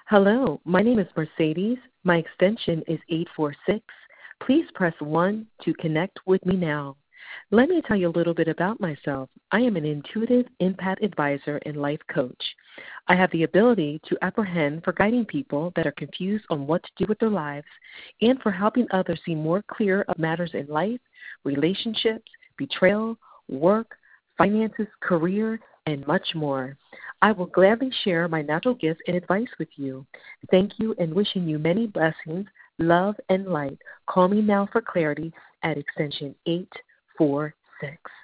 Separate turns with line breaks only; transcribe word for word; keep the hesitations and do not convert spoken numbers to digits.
Hello, my name is Mercedes. My extension is eight four six. Please press one to connect with me now. Let me tell you a little bit about myself. I am an intuitive empath advisor and life coach. I have the ability to apprehend for guiding people that are confused on what to do with their lives and for helping others see more clear of matters in life, relationships, betrayal, work, finances, career, and much more. I will gladly share my natural gifts and advice with you. Thank you and wishing you many blessings, love, and light. Call me now for clarity at extension eight four six.